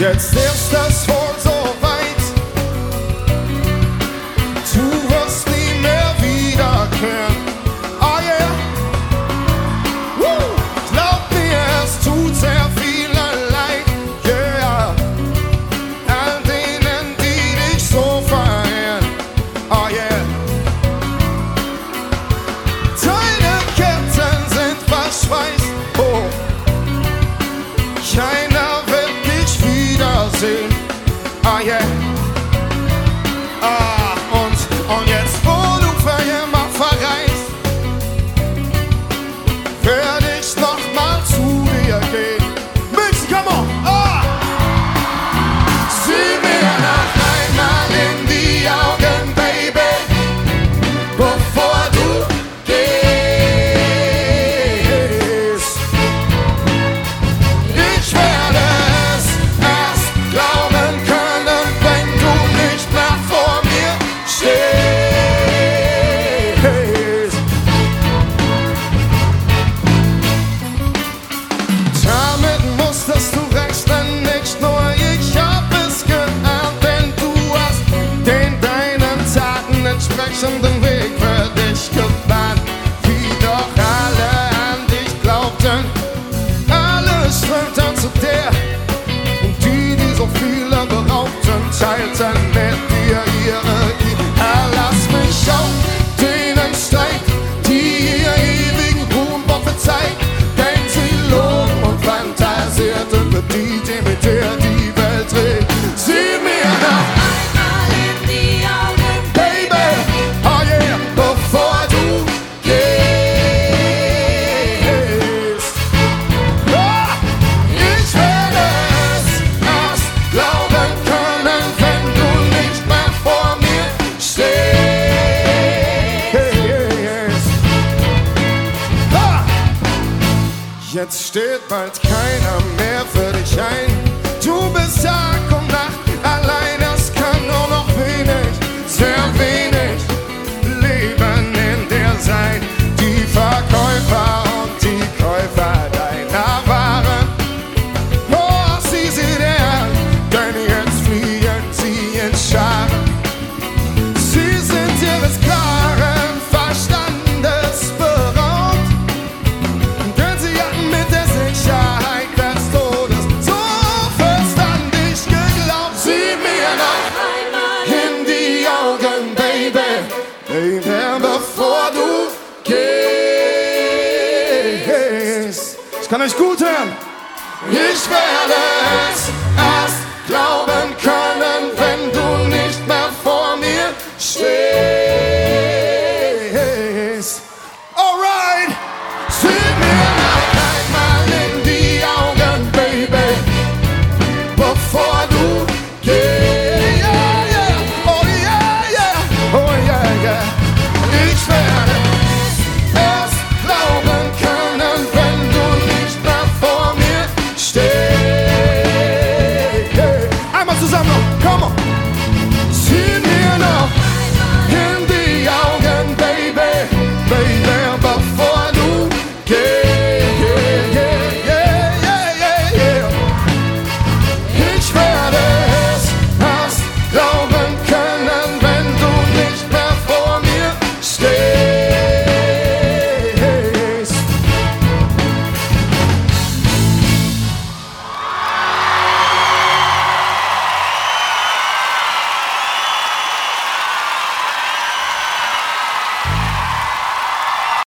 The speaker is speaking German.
Jetzt ist es wohl so weit, du wirst nie mehr wiederkehren. Oh yeah, glaub mir, es tut sehr vielen leid, yeah, all denen, die dich so verehren. Oh yeah, deine Ketten sind verschweißt, oh, keiner wird dich wiedersehen. Ah yeah. Und jetzt, wo du für immer verreist, werd ich noch mal zu dir gehen. Mix, come on! Sieh mir noch einmal in die Augen, Baby, bevor du gehst. Ich werde es erst glauben können, wenn du nicht mehr vor mir stehst. Damit musstest du rechnen, nicht nur ich hab es geahnt, denn du hast den deinen Taten entsprechenden Weg für dich gebahnt. Wie doch alle an dich glaubten, alle strömten zu dir, und die so viele beraubten, teilten mit dir ihre Lass mich auf denen Streit, die ihr ewigen Ruhm prophezeit, denn sie loben und fantasierten für die mit der die Welt dreht. Sieh mir noch Einmal in die Augen, Baby, oh yeah, bevor du gehst. Ich werde es erst glauben können, wenn du nicht mehr vor mir stehst. Jetzt steht bald keiner mehr für dich ein. Du bist Tag und Nacht allein, es kann nur noch wenig, sehr wenig Leben in dir sein. Die Verkäufer und die Käufer deiner Ware, oh, sieh sie dir an, denn jetzt fliehen sie in Scharen. Sie sind ihres klaren Verstandes beraubt, denn sie hatten mit der Sicherheit des Todes so fest an dich geglaubt. Sieh mir noch einmal in die Augen, Baby, Baby, bevor du gehst. Ich kann euch gut hören. Ich werde es erst glauben können, wenn du nicht mehr vor mir stehst.